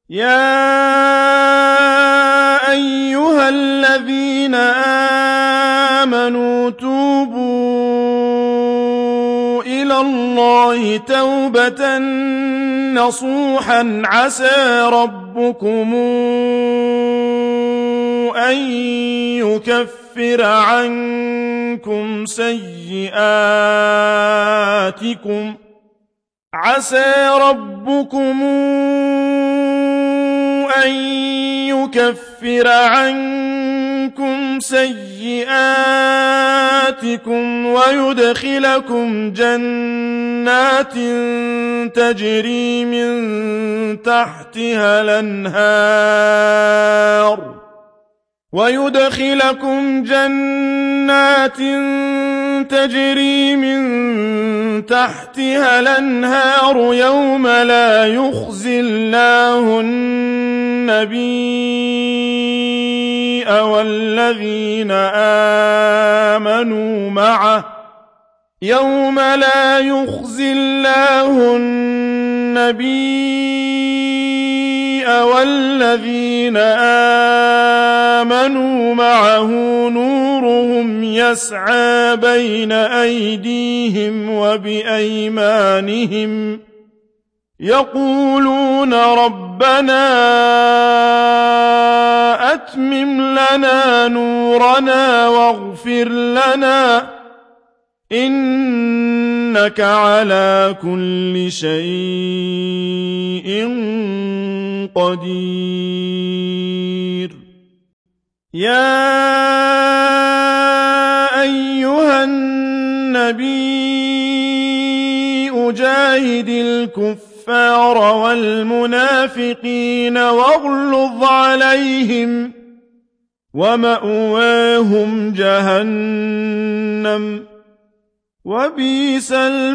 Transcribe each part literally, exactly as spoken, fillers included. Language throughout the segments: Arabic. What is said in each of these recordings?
يا أيها الذين آمنوا توبوا إلى الله توبة نصوحا عسى ربكم أن يكفر عنكم سيئاتكم عسى ربكم أن يكفر عنكم سيئاتكم ويدخلكم جنات تجري من تحتها الأنهار ويدخلكم جنات تجري من تحتها الأنهار يوم لا يخزي الله النبي والذين آمنوا معه يوم لا يخزي الله النبي والذين آمنوا معه نورهم يسعى بين أيديهم وبأيمانهم يقولون ربنا أتمم لنا نورنا واغفر لنا إنك على كل شيء قدير يا أيها النبي أجاهد الكفار والمنافقين واغلظ عليهم ومأواهم جهنم وبئس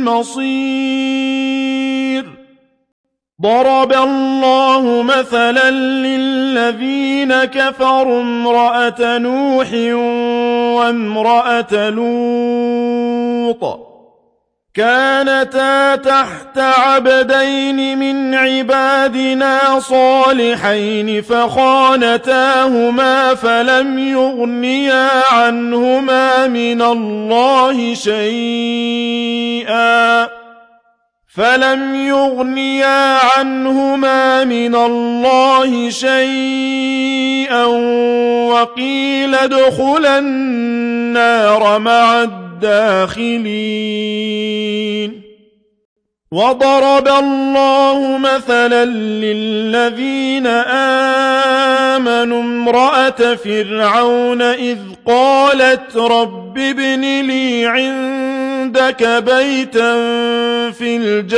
المصير ضرب الله مثلا للذين كفروا امرأة نوح وامرأة لوط كانتا تحت عبدين من عبادنا صالحين فخانتاهما فلم يغنيا عنهما من الله شيئا فلم يغنيا عنهما من الله شيئا وقيل ادخلا النار مع الداخلين وضرب الله مثلا للذين آمنوا امرأة فرعون إذ قالت رب ابن لي عندك بيتا في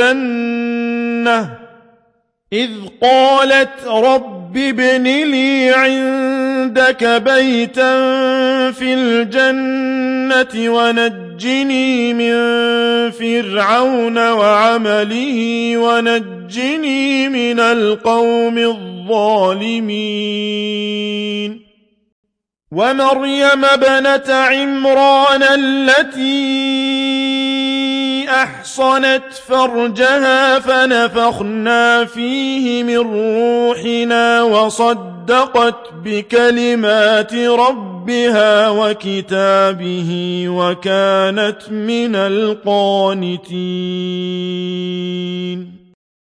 الجنة إذ قالت رب ابن لي عندك بيتا في الجنة ونجني من فرعون وعمله ونجني من القوم الظالمين ومريم ابنة عمران التي أحصنت فرجها فنفخنا فيه من روحنا وصدقت بكلمات ربها وكتابه وكانت من القانتين